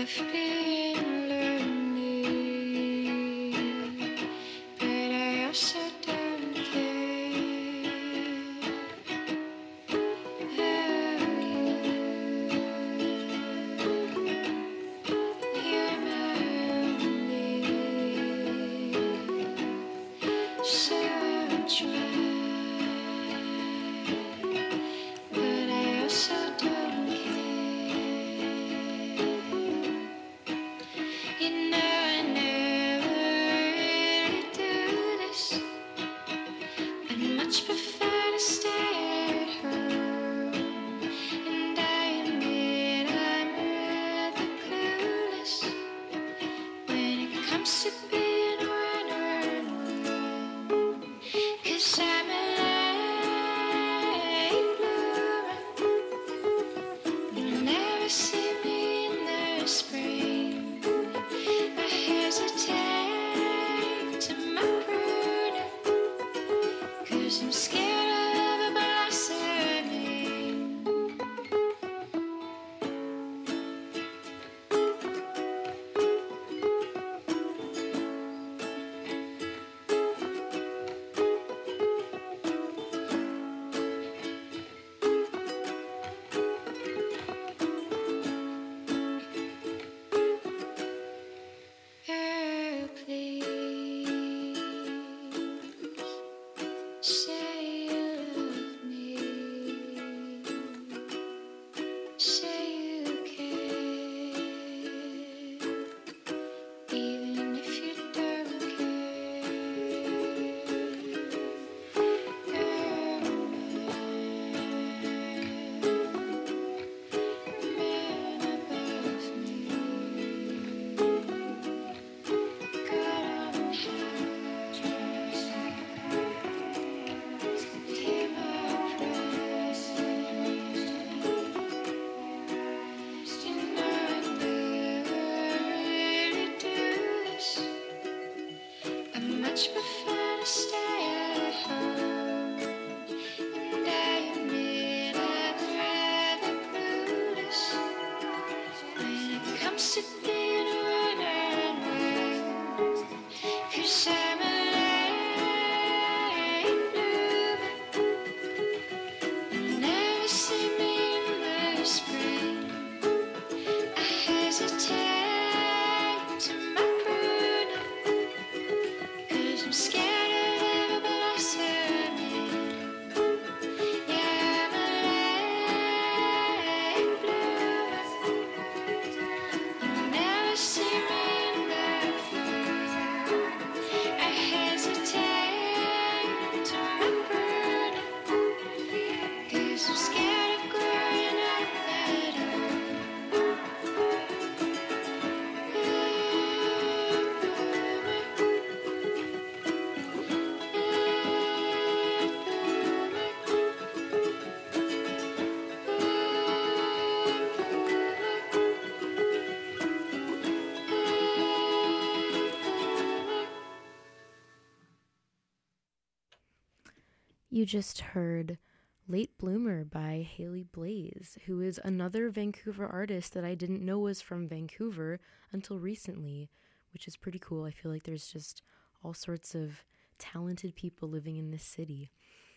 You just heard Late Bloomer by Haley Blaze, who is another Vancouver artist that I didn't know was from Vancouver until recently, which is pretty cool. I feel like there's just all sorts of talented people living in this city.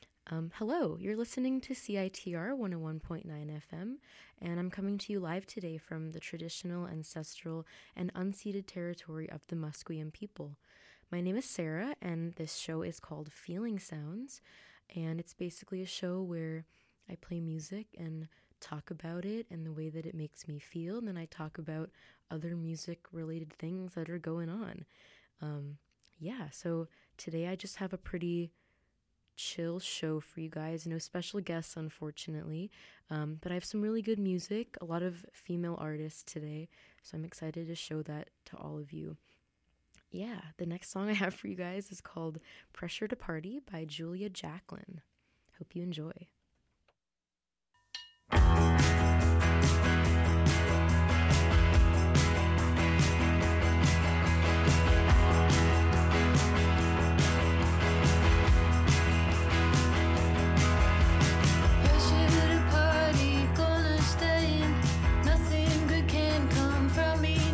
Hello, you're listening to CITR 101.9 FM, and I'm coming to you live today from the traditional, ancestral, and unceded territory of the Musqueam people. My name is Sarah, and this show is called Feeling Sounds, and it's basically a show where I play music and talk about it and the way that it makes me feel, and then I talk about other music-related things that are going on. So today I just have a pretty chill show for you guys. No special guests, unfortunately, but I have some really good music, a lot of female artists today, so I'm excited to show that to all of you. Yeah, the next song I have for you guys is called Pressure to Party by Julia Jacklin. Hope you enjoy. Pressure to party, gonna stay in. Nothing good can come from me.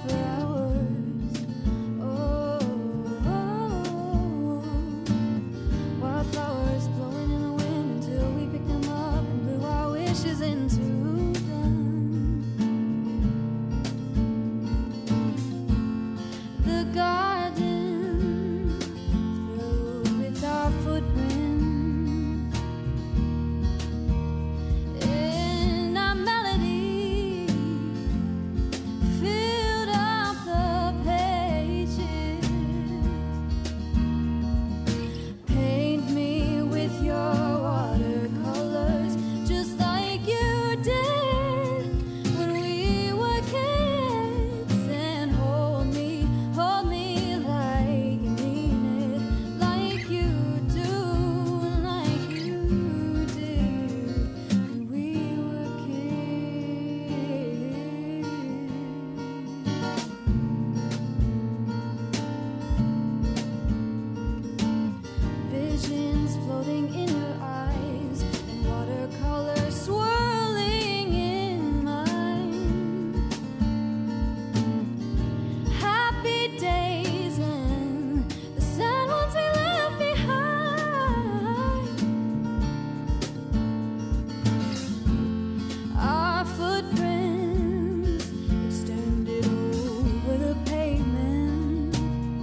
for hours. Oh, wildflowers blowing in the wind until we pick them up and blew our wishes into them. The garden filled with our footprints, and our melody filled up the pages. Paint me with your watercolors, just like you did when we were kids, and hold me like you mean it, like you do, like you did when we were kids. Visions floating in your eyes and watercolors swirling in mine. Happy days and the sad ones we left behind. Our footprints extended over the pavement,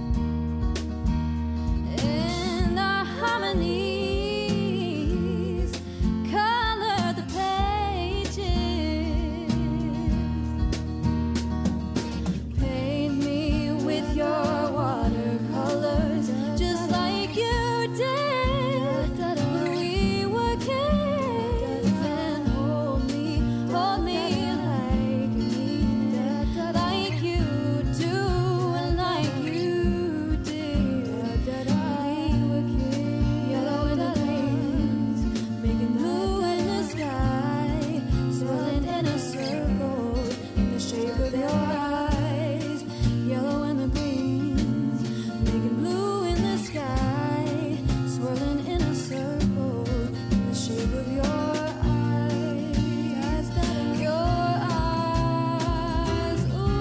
and our harmonies colored the pages. Paint me with your watercolors, just like you did when we were kids, and hold me like you mean it, like you do, and like you did when we were kids. Yellow in the breeze, making blue in the sky, swirling in a circle in the shape of your eyes. Yellow and the greens, making blue in the sky, swirling in a circle in the shape of your eyes. Your eyes, ooh.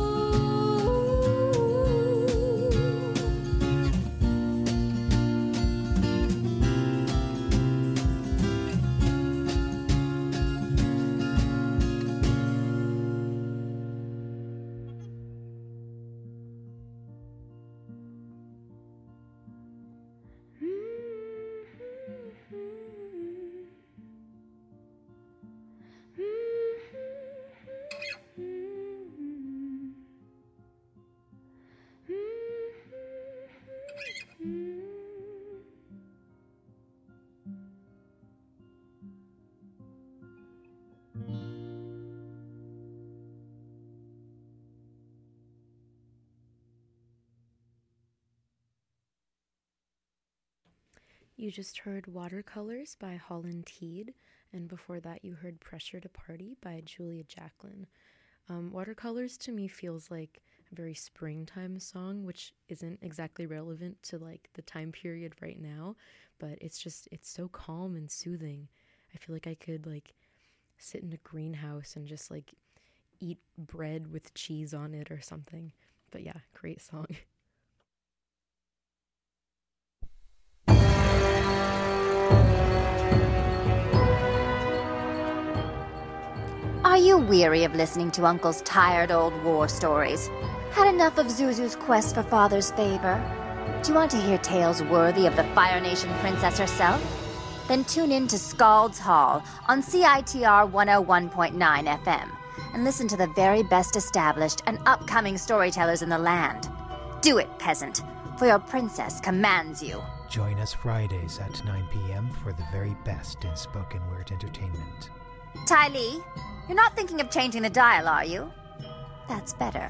You just heard Watercolors by Holland Teed, and before that you heard Pressure to Party by Julia Jacklin. Watercolors to me feels like a very springtime song, which isn't exactly relevant to like the time period right now, but it's so calm and soothing. I feel like I could like sit in a greenhouse and just like eat bread with cheese on it or something. But yeah, great song. Are you weary of listening to Uncle's tired old war stories? Had enough of Zuzu's quest for father's favor? Do you want to hear tales worthy of the Fire Nation princess herself? Then tune in to Scald's Hall on CITR 101.9 FM and listen to the very best established and upcoming storytellers in the land. Do it, peasant, for your princess commands you. Join us Fridays at 9 p.m. for the very best in spoken word entertainment. Ty Lee, you're not thinking of changing the dial, are you? That's better.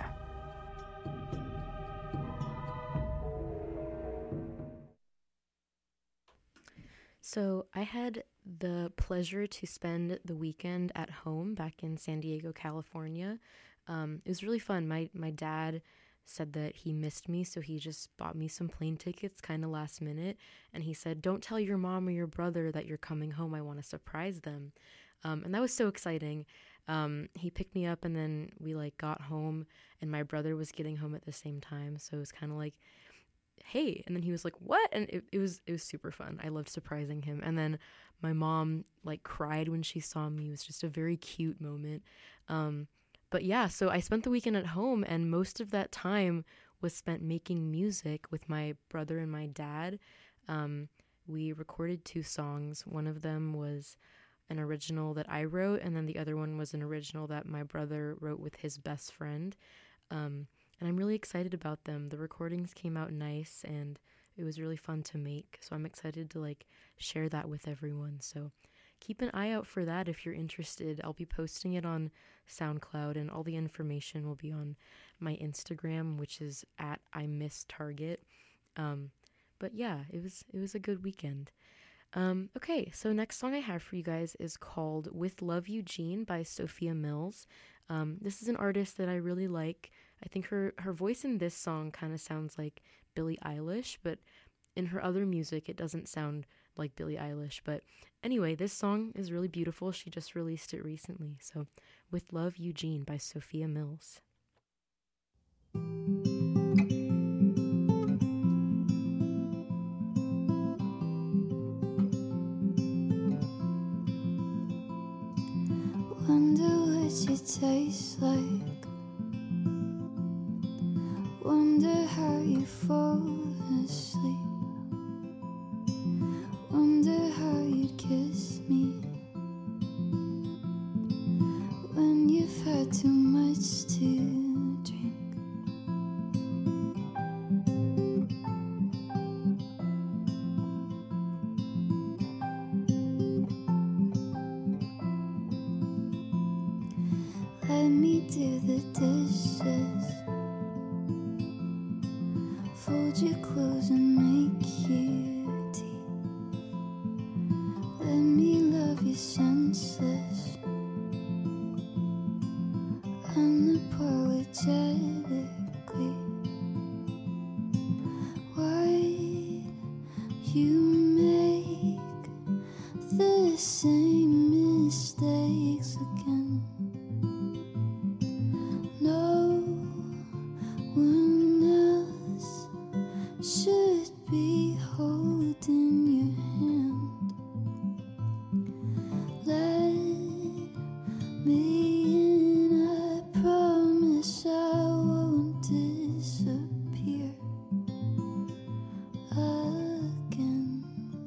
So I had the pleasure to spend the weekend at home back in San Diego, California. It was really fun. My dad said that he missed me, so he just bought me some plane tickets kind of last minute, and he said, don't tell your mom or your brother that you're coming home. I want to surprise them. And that was so exciting. He picked me up, and then we like got home, and my brother was getting home at the same time. So it was kind of like, hey, and then he was like, what? And it was super fun. I loved surprising him. And then my mom like cried when she saw me. It was just a very cute moment. But yeah, so I spent the weekend at home, and most of that time was spent making music with my brother and my dad. We recorded 2 songs. One of them was an original that I wrote, and then the other one was an original that my brother wrote with his best friend. And I'm really excited about them. The recordings came out nice, and it was really fun to make. So I'm excited to like share that with everyone. So keep an eye out for that if you're interested. I'll be posting it on SoundCloud, and all the information will be on my Instagram, which is at @IMissTarget. But yeah, it was a good weekend. Okay, so next song I have for you guys is called With Love Eugene by Sophia Mills. This is an artist that I really like. I think her voice in this song kind of sounds like Billie Eilish, but in her other music it doesn't sound like Billie Eilish. But anyway, this song is really beautiful. She just released it recently. So With Love Eugene by Sophia Mills. Wonder what you taste like. Wonder how you fall asleep. Wonder how you'd kiss me when you've had too much to drink. Let me do the dishes, fold your clothes and make you tea. Let me love you senseless, unapologetically. Why you make the same mistakes again? No one else should be holding your hand. Let me in, I promise I won't disappear again.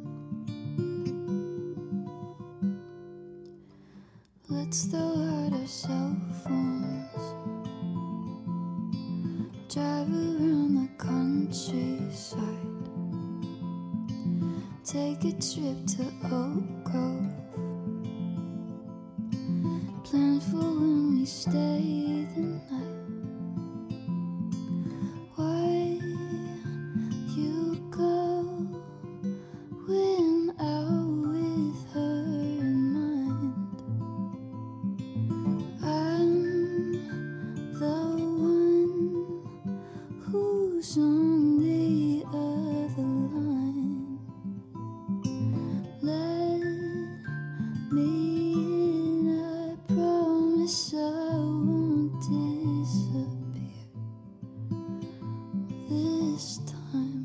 Let's throw out our cell phones, drive around the countryside, take a trip to Oak Grove, plan for when we stay the night. Why you go when out with her in mind? I'm the one who's on the other line. Let me in, I promise I won't disappear this time.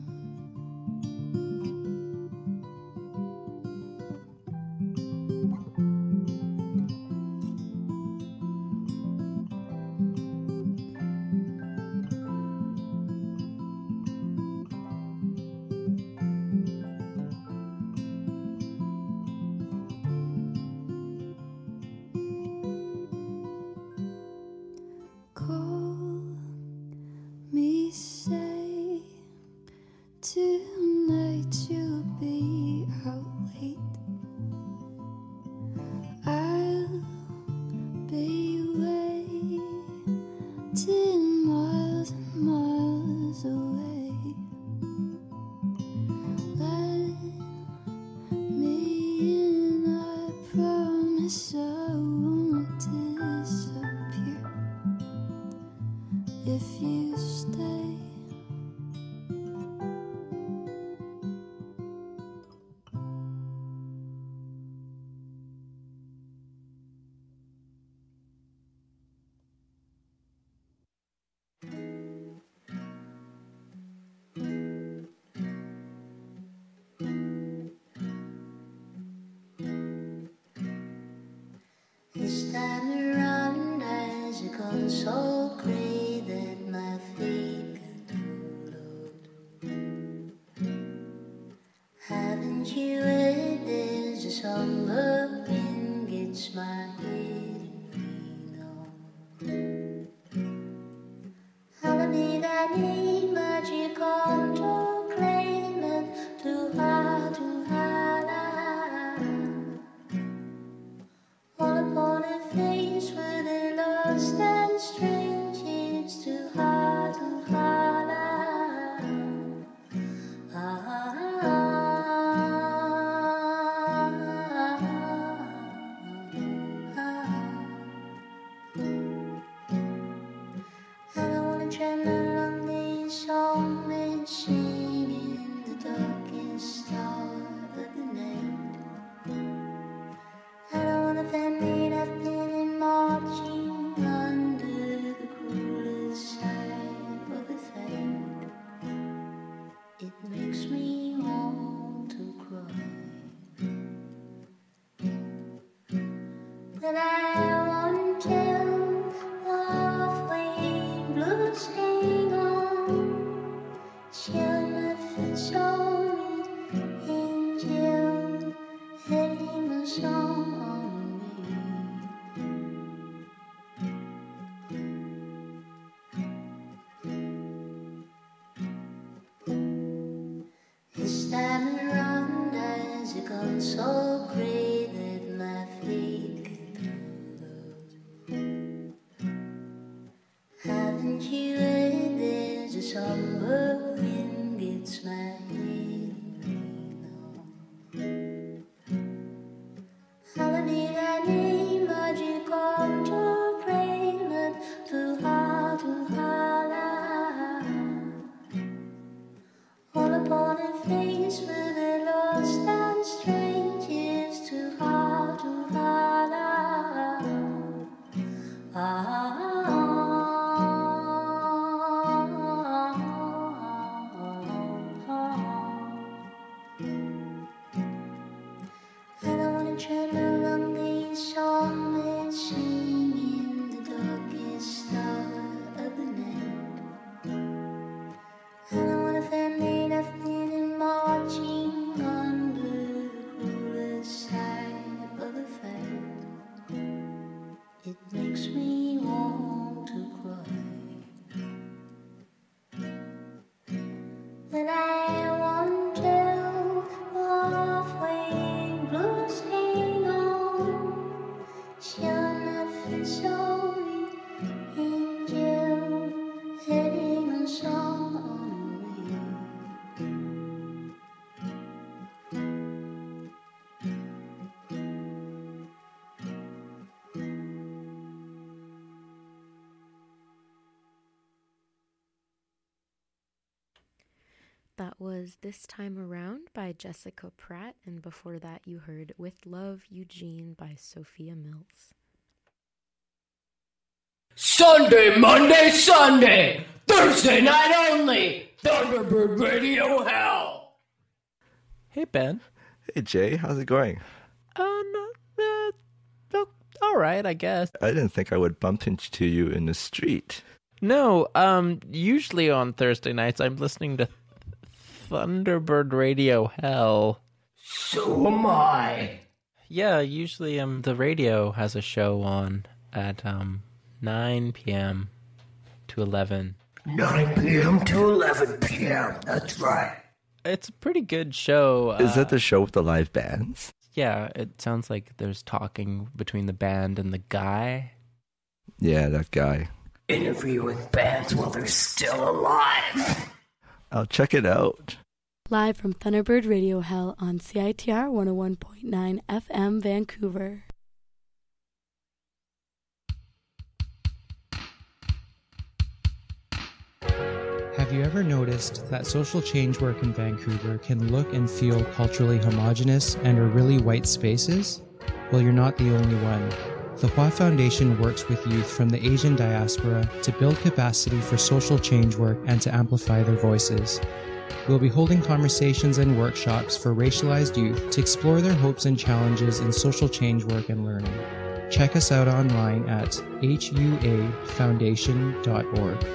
Call me, say come to claim it, to ha, la. All upon a face where they lost and strange is to ha, la. I don't wanna travel along these song machine in the darkest hour of the night. I don't want a family left in marching under the cruelest side of the fate. It makes me want to cry, but I won't tell the halfway blues hang on. She'll never show me angel heading a song on me. This time around has it gone so great that my feet haven't you heard there's a somber wind gets my head holiday that name magic come to claim it to ha, la. All upon a face where they lost and strange is to ha, la. I don't wanna travel along these song machine in the darkest hour of the night. I don't want a family left in marching under the cruelest side of the fight. It makes me want to cry, but I won't tell the halfway blues hang on. She'll never show me angel heading a song on me. That was This Time Around by Jessica Pratt, and before that you heard With Love, Eugene by Sophia Mills. Sunday, Monday, Sunday, Thursday night only, Thunderbird Radio Hell. Hey, Ben. Hey, Jay. How's it going? All right, I guess. I didn't think I would bump into you in the street. No, usually on Thursday nights I'm listening to Thunderbird Radio Hell. So am I. Yeah, usually the radio has a show on at 9 p.m. to 11. 9 p.m. to 11 p.m. That's right. It's a pretty good show. Is that the show with the live bands? Yeah, it sounds like there's talking between the band and the guy. Yeah, that guy. Interviewing bands while they're still alive. I'll check it out. Live from Thunderbird Radio Hell on CITR 101.9 FM Vancouver. Have you ever noticed that social change work in Vancouver can look and feel culturally homogenous and are really white spaces? Well, you're not the only one. The Hua Foundation works with youth from the Asian diaspora to build capacity for social change work and to amplify their voices. We'll be holding conversations and workshops for racialized youth to explore their hopes and challenges in social change work and learning. Check us out online at huafoundation.org.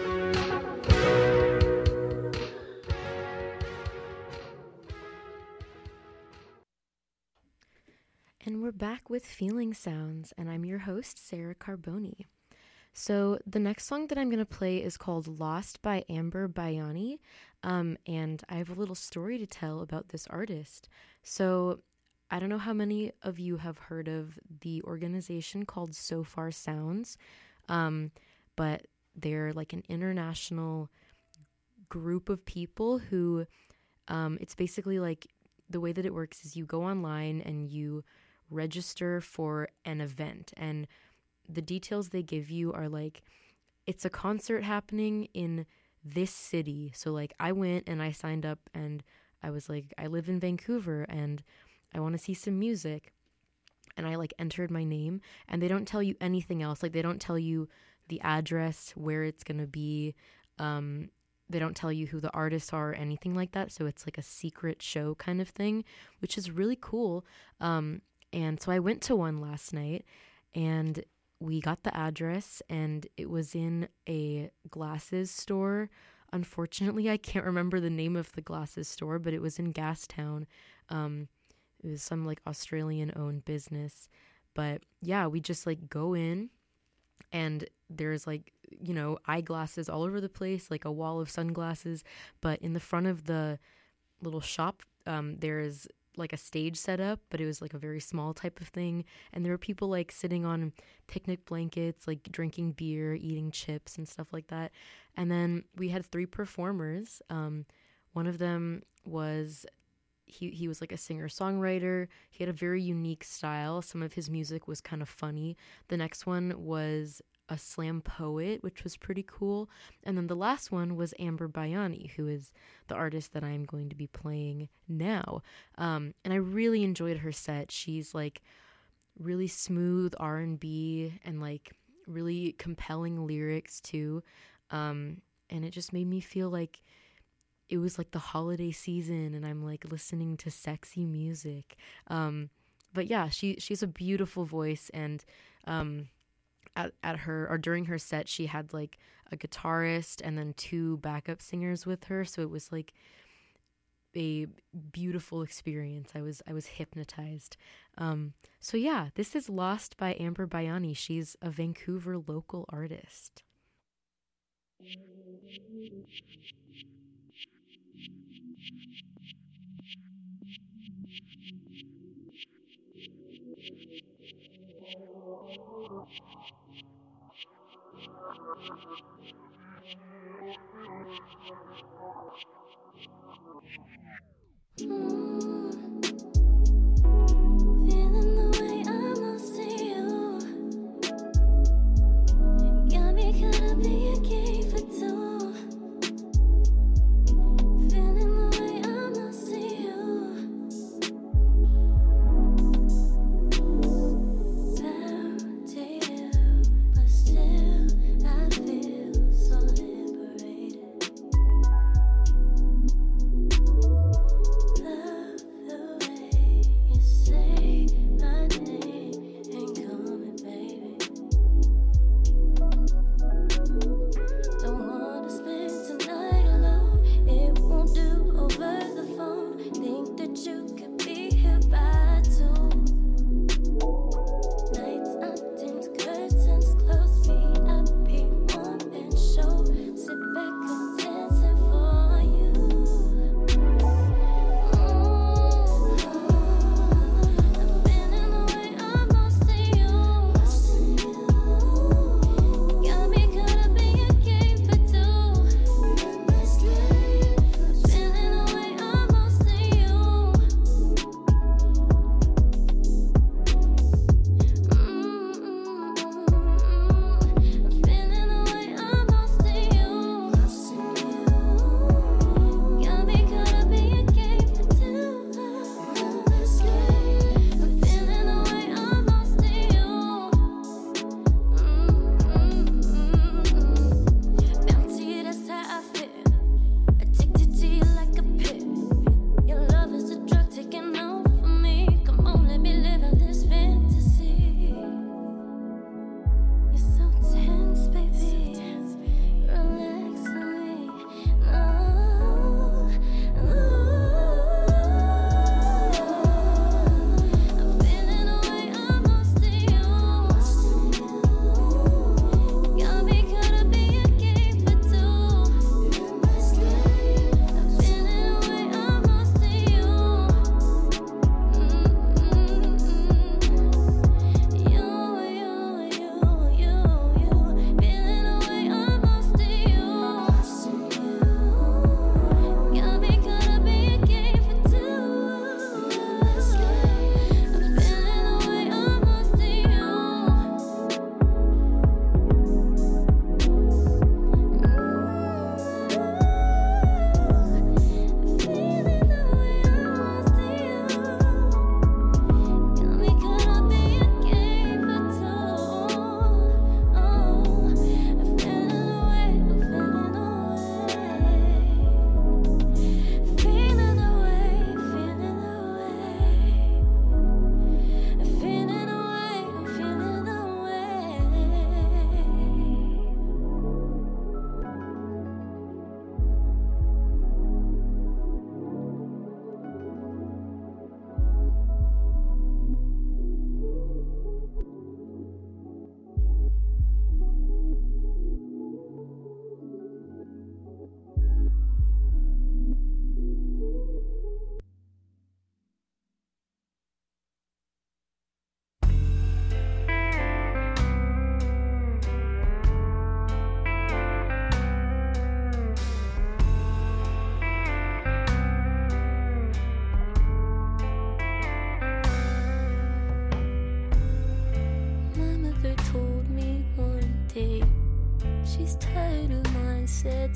And we're back with Feeling Sounds, and I'm your host, Sarah Carboni. So the next song that I'm going to play is called Lost by Amber Bayani. And I have a little story to tell about this artist. So I don't know how many of you have heard of the organization called So Far Sounds, but they're like an international group of people who, it's basically like, the way that it works is you go online and you register for an event, and the details they give you are like, it's a concert happening in this city. So like I went and I signed up and I was like, I live in Vancouver and I want to see some music. And I like entered my name, and they don't tell you anything else. Like they don't tell you the address, where it's going to be. They don't tell you who the artists are or anything like that. So it's like a secret show kind of thing, which is really cool. And so I went to one last night, and we got the address, and it was in a glasses store. Unfortunately, I can't remember the name of the glasses store, but it was in Gastown. It was some like Australian-owned business. But yeah, we just like go in, and there's like, you know, eyeglasses all over the place, like a wall of sunglasses. But in the front of the little shop, there's like a stage set up, but it was like a very small type of thing. And there were people like sitting on picnic blankets, like drinking beer, eating chips and stuff like that. And then we had 3 performers. One of them was, he was like a singer-songwriter. He had a very unique style. Some of his music was kind of funny. The next one was a slam poet, which was pretty cool. And then the last one was Amber Bayani, who is the artist that I'm going to be playing now. And I really enjoyed her set. She's like really smooth R&B and like really compelling lyrics too. And it just made me feel like it was like the holiday season and I'm like listening to sexy music. But yeah, she's a beautiful voice, and at her, or during her set, she had like a guitarist and then 2 backup singers with her. So it was like a beautiful experience. I was hypnotized. So yeah, this is Lost by Amber Bayani. She's a Vancouver local artist. Feeling the way I'm lost to you. Got me caught up in your game for 2. Feeling the way I'm lost to you. Bound to you, but still I feel so liberated. Love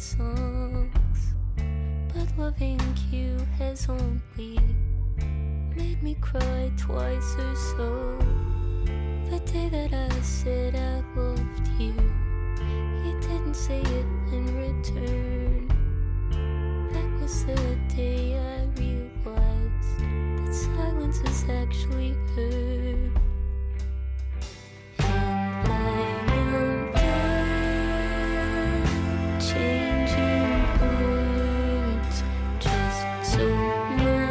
songs, but loving you has only made me cry twice or so. The day that I said I loved you, you didn't say it in return. That was the day I realized that silence is actually heard. And I am done changing words just so my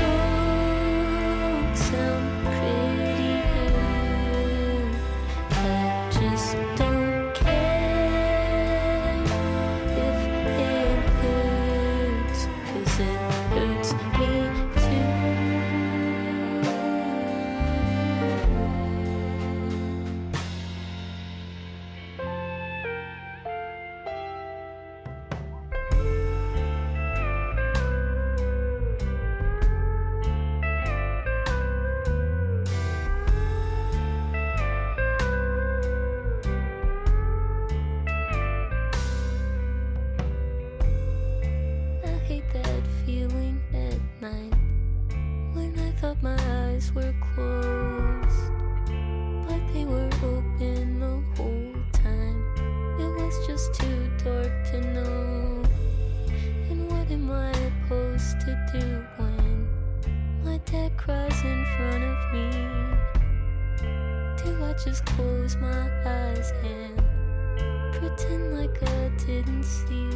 songs sound prettier. I just don't care if it hurts, 'cause it hurts me too. I hate that feeling at night when I thought my eyes were closed, but they were open the whole time. It was just too dark to know. And what am I supposed to do when my dad cries in front of me? Do I just close my eyes and pretend like I didn't see?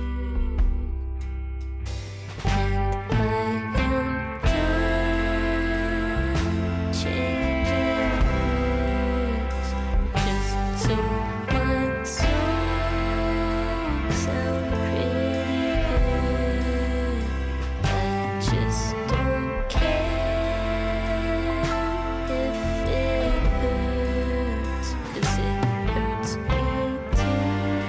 And I am done changing words just so my songs sound prettier. I just don't care if it hurts, 'cause it hurts me too.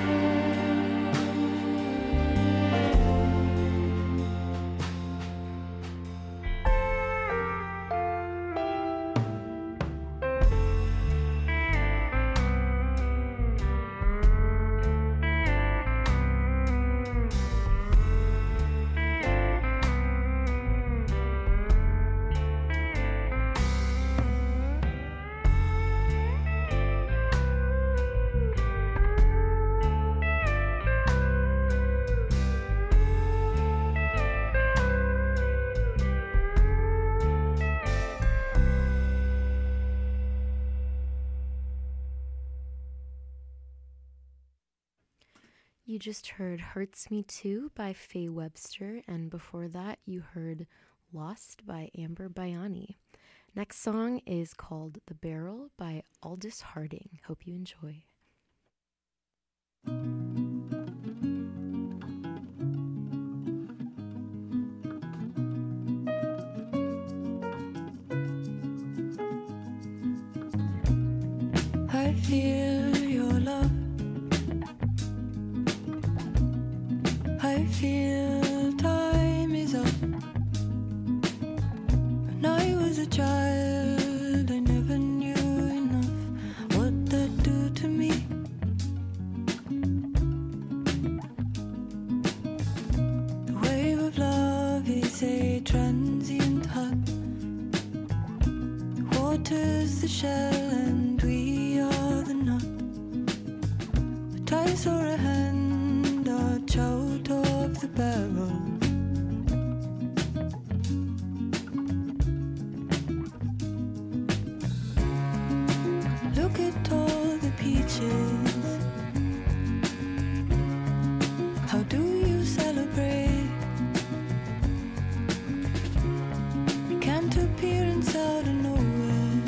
You just heard Hurts Me Too by Faye Webster, and before that you heard Lost by Amber Bayani. Next song is called The Barrel by Aldous Harding. Hope you enjoy. I feel your love. I feel time is up. When I was a child, I never knew enough what that do to me. The wave of love is a transient hug. The water's the shell and we are the nut. But I saw a hand arch out of the barrel. Look at all the peaches. How do you celebrate? It can't appear inside of nowhere.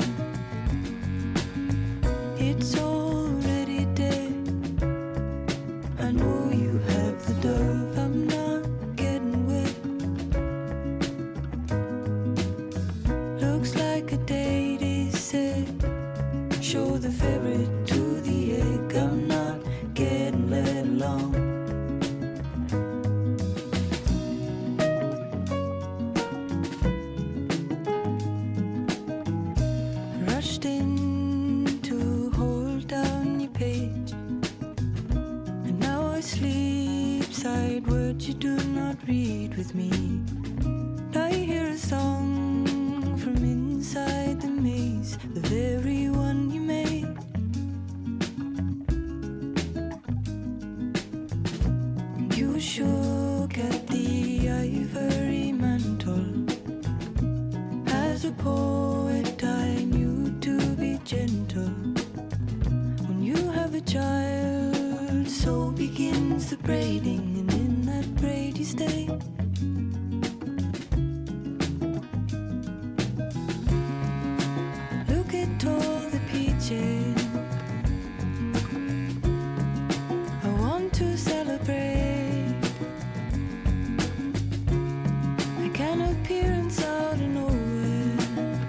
It's already dead. I know you have the dove. I'm not getting wet. Looks like a date is set. Show the ferret to the egg. I'm not getting let along. Rushed in to hold down your page, and now I sleep side wait with me. I hear a song from inside the maze, the very one you made. You shook at the ivory mantle. As a poet I knew to be gentle. When you have a child, so begins the braiding, and in that braid you stay. Look at all the peaches I want to celebrate. I can appearance out of nowhere.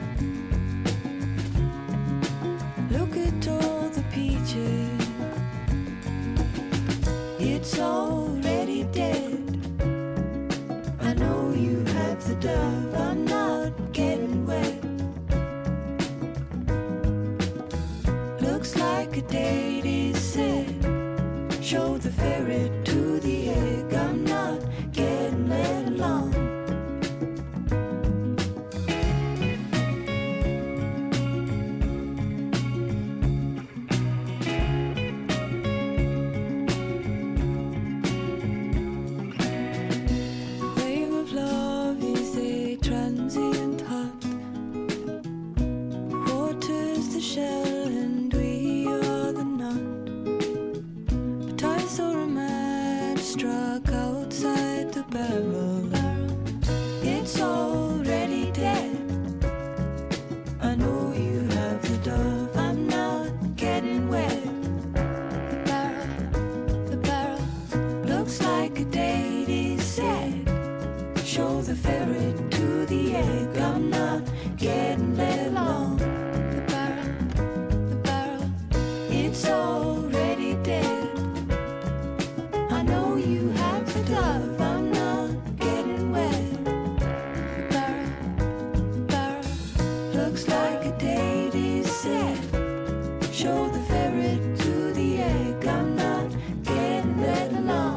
Look at all the peaches. It's already dead. I know you have the dove. I'm not getting wet. Looks like a date is set. Show the ferret to the egg. I'm not getting let along. The wave of love is a transient hut. Water's the shell and we are the nut. But I saw a match struck outside the barrel. It's already dead. I know you have the dove. I'm not getting wet. The barrel looks like a date is set. Show the ferret to the egg. I'm not getting let along. The barrel, it's already dead. I know you have the dove. I'm not getting wet. The barrel looks like a date is set. Show the ferret to the egg. I'm not getting let along.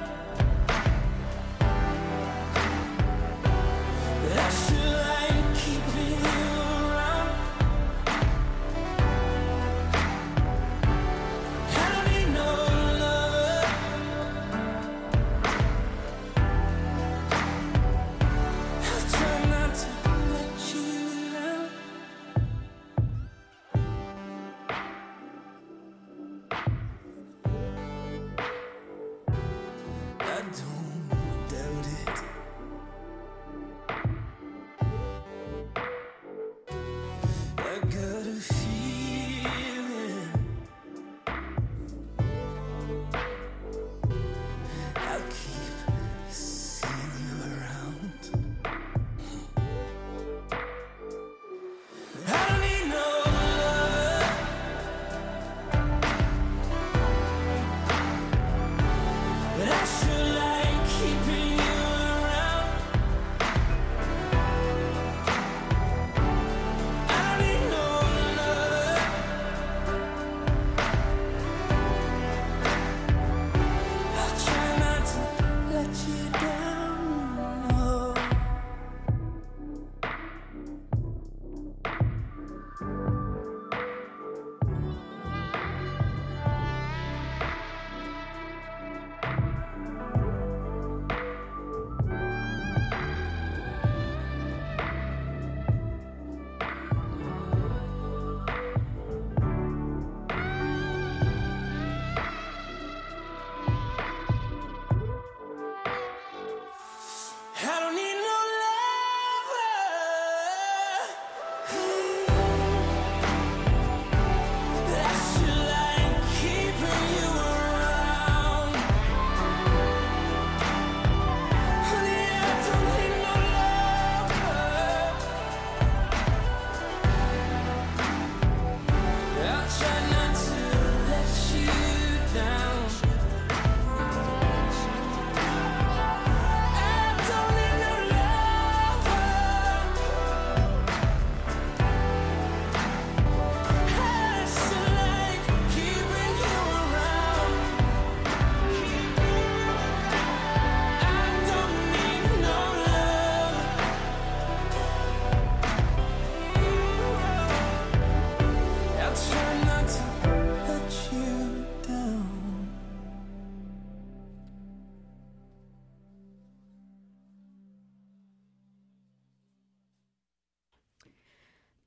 Keep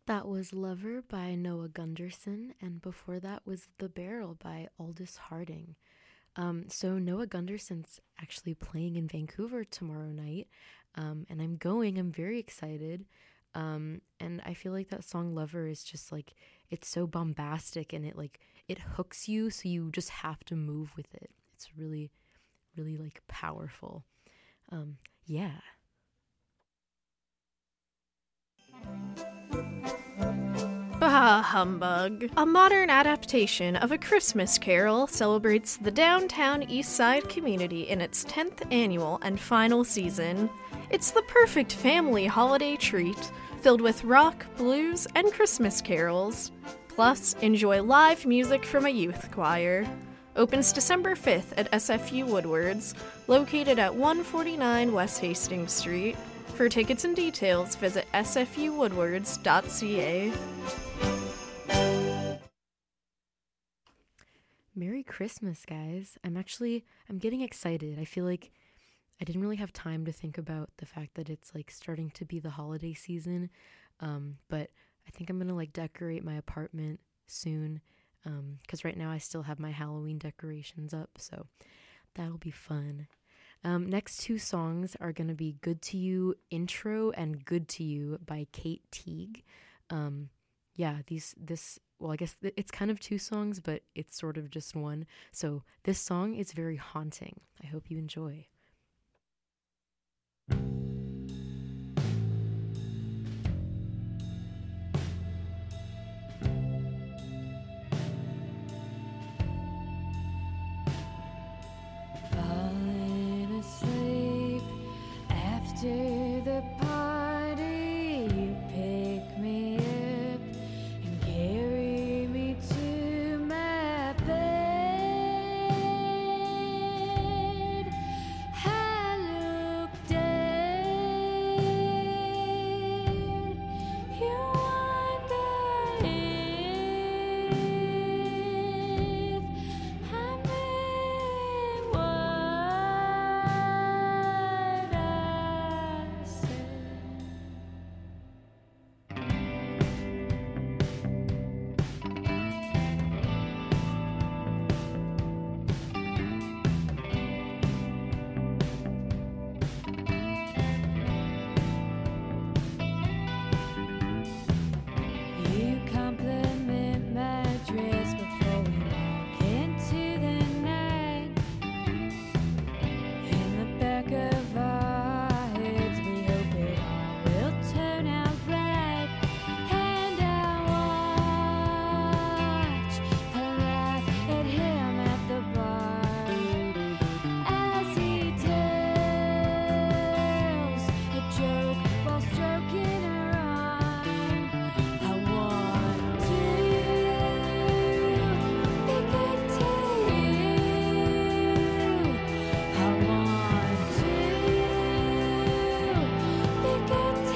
That was Lover by Noah Gunderson, and before that was The Barrel by Aldous Harding. So Noah Gunderson's actually playing in Vancouver tomorrow night, and I'm going. I'm very excited. And I feel like that song Lover is just like, it's so bombastic, and it hooks you, so you just have to move with it. It's really, really like powerful. Yeah. Bah humbug. A modern adaptation of A Christmas Carol celebrates the downtown East Side community in its 10th annual and final season. It's the perfect family holiday treat, filled with rock, blues, and Christmas carols. Plus, enjoy live music from a youth choir. Opens December 5th at SFU Woodwards, located at 149 West Hastings Street. For tickets and details, visit sfuwoodwards.ca. Merry Christmas, guys. I'm getting excited. I feel like I didn't really have time to think about the fact that it's like starting to be the holiday season. But I think I'm gonna like decorate my apartment soon. 'Cause right now I still have my Halloween decorations up, so that'll be fun. Next two songs are gonna be Good to You Intro and Good to You by Kate Teague. Well, I guess it's kind of two songs, but it's sort of just one. So this song is very haunting. I hope you enjoy. Falling asleep after the party, you pick me up and carry me to my bed. I look down, you wonder if I meant what I said. You compliment my dress before we walk into the night. In the back of our heads, we hope it all will turn out right. And I watch her laugh at him at the bar as he tells a joke while stroking her arm. I want to be good to you. I want to be good to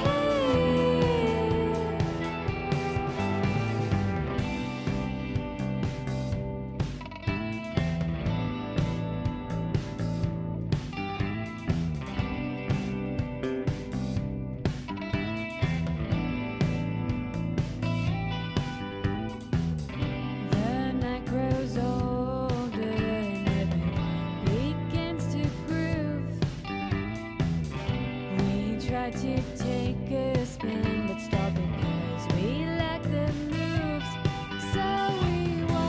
The night grows older and everyone begins to groove. We try to take a spin, but stop because we lack the moves. So we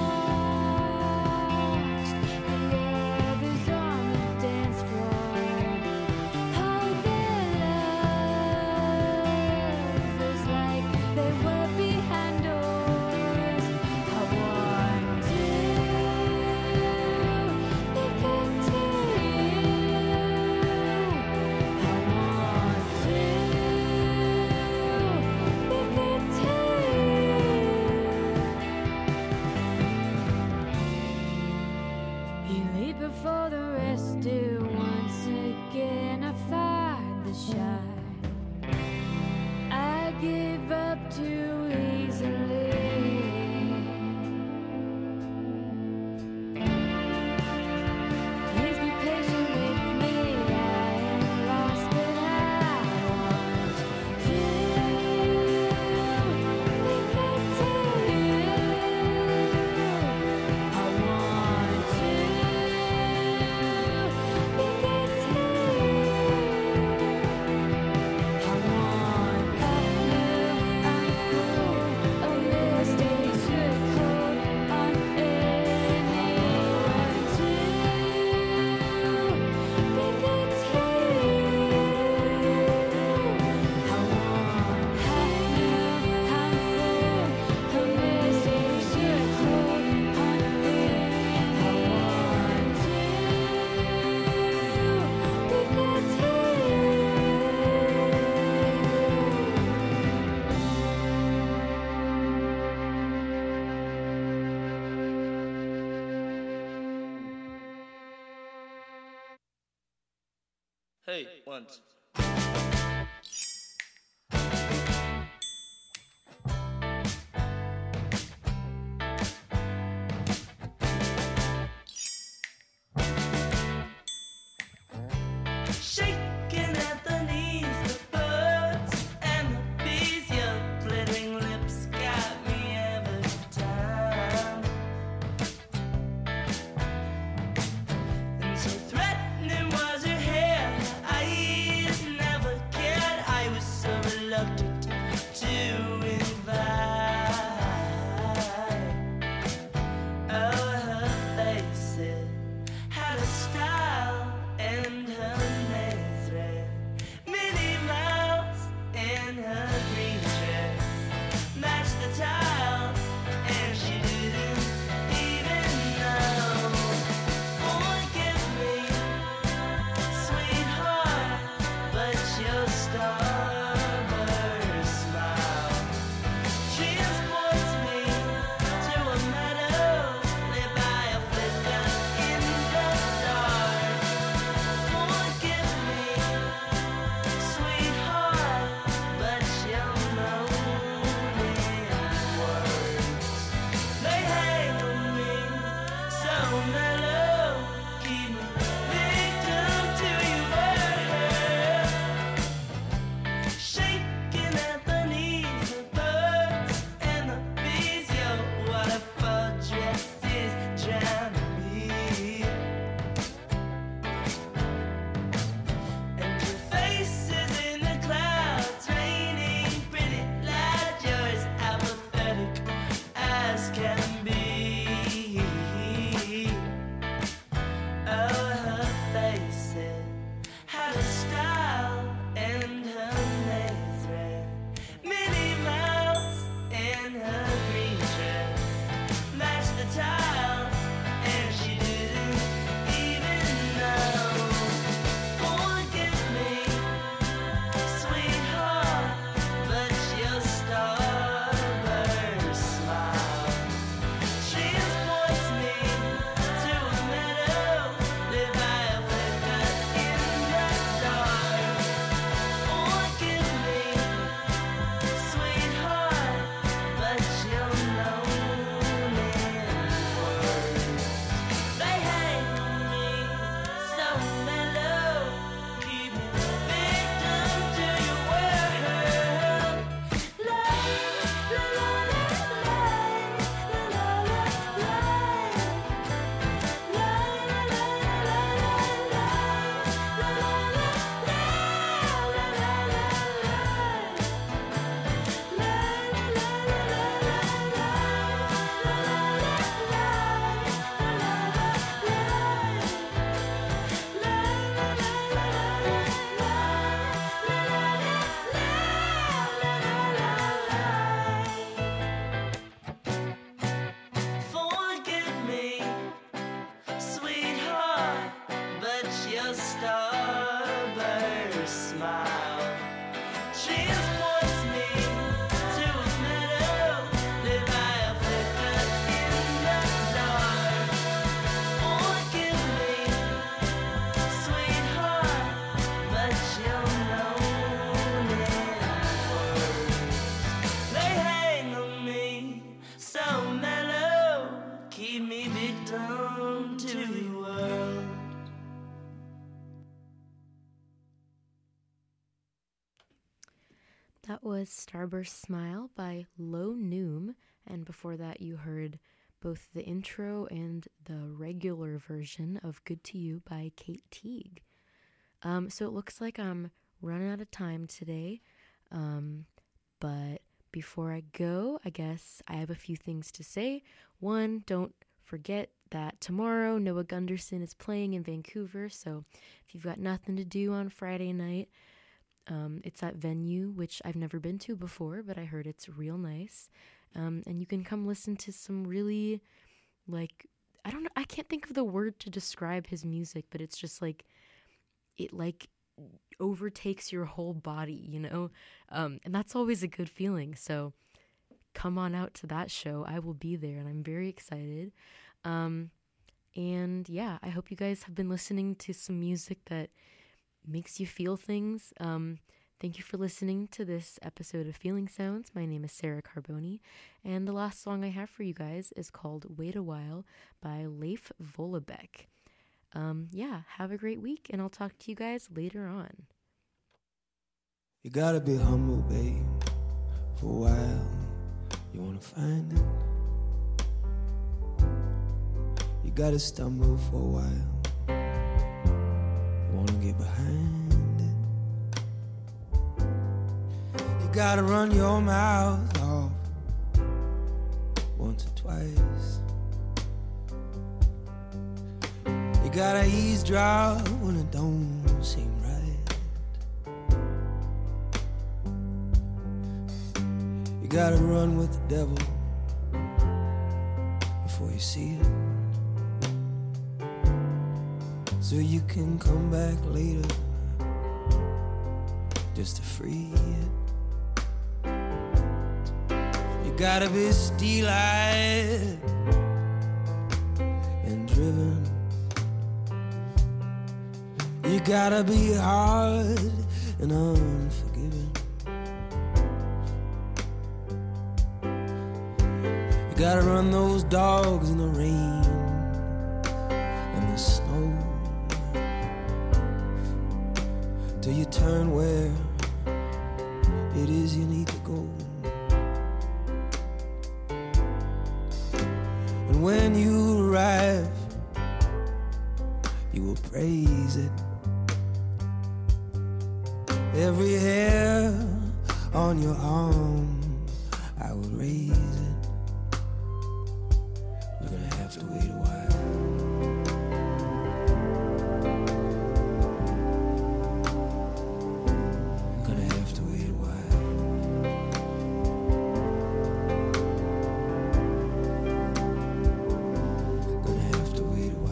watched the others on the dance floor hold their lovers like they were behind doors. I want to be good to you. I want to Hey, once. Shaking at the knees, the birds and the bees, your glittering lips got me every time. And so threatening was her hair, her eyes never cared. I was so reluctant to invite. Oh, her face, it had a style, and her nails red. Minnie Mouse in her green dress matched the tiles, and she didn't even know. Forgive me, sweetheart, but your starboard smile transports me to a meadow lit by a flicker in the dark. Forgive me, sweetheart, but your moaning words, they hang on me so mellow, keep me victim to your word. Shaking at the knees, the birds and the bees, your waterfall dress is drowning me. And your face is in the clouds, raining pretty loud. You're as apathetic as can be. Oh, her face, it had a style, and her nails red. Minnie Mouse in her green dress matched the tiles, and she didn't even know. Forgive me, sweetheart, but your starboard smile transports me to a meadow lit by a flicker in the dark. Forgive me, sweetheart, but your moaning words, they hang on me so mellow, keep me victim to your word. La la la la la la la Forgive me, sweetheart, but your starboard smile transports me to a meadow lit by a flicker in the dark. Forgive me, sweetheart, but your moaning words, they hang on me so mellow, keep me victim to your world. That was Starburst Smile by Lo Noom, and before that you heard both the intro and the regular version of Good to You by Kate Teague. So it looks like I'm running out of time today, but before I go, I guess I have a few things to say. One, don't forget that tomorrow Noah Gunderson is playing in Vancouver, so if you've got nothing to do on Friday night, it's that venue, which I've never been to before, but I heard it's real nice. And you can come listen to some really, like, I don't know, I can't think of the word to describe his music, but it's just like, it like overtakes your whole body, you know? And that's always a good feeling. So come on out to that show. I will be there and I'm very excited. And yeah, I hope you guys have been listening to some music that makes you feel things. Thank you for listening to this episode of Feeling Sounds. My name is Sarah Carboni, and the last song I have for you guys is called Wait a While by Leif Vollebeck. Have a great week, and I'll talk to you guys later on. You gotta be humble, babe, for a while. You wanna find it. You gotta stumble for a while. You wanna get behind it. You gotta run your mouth off once or twice. You gotta eavesdrop when it don't seem right. You gotta run with the devil before you see it, so you can come back later just to free it. You gotta be steel-eyed and driven. You gotta be hard and unforgiving. You gotta run those dogs in the rain and the snow, till you turn where it is you need to go. And when you arrive, you will praise it. Every hair on your arm, I will raise it. We're gonna have to wait a while. We're gonna have to wait a while. Gonna have to wait a while.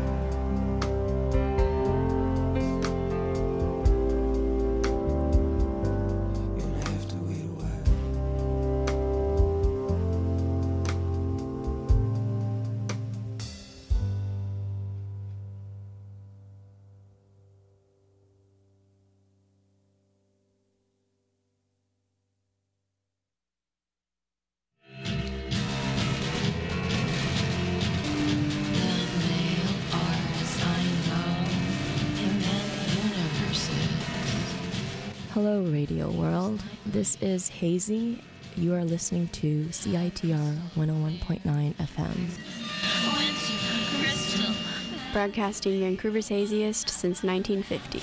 Hello, Radio World. This is Hazy. You are listening to CITR 101.9 FM. Broadcasting Vancouver's haziest since 1950.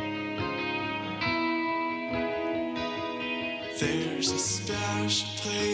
There's a special place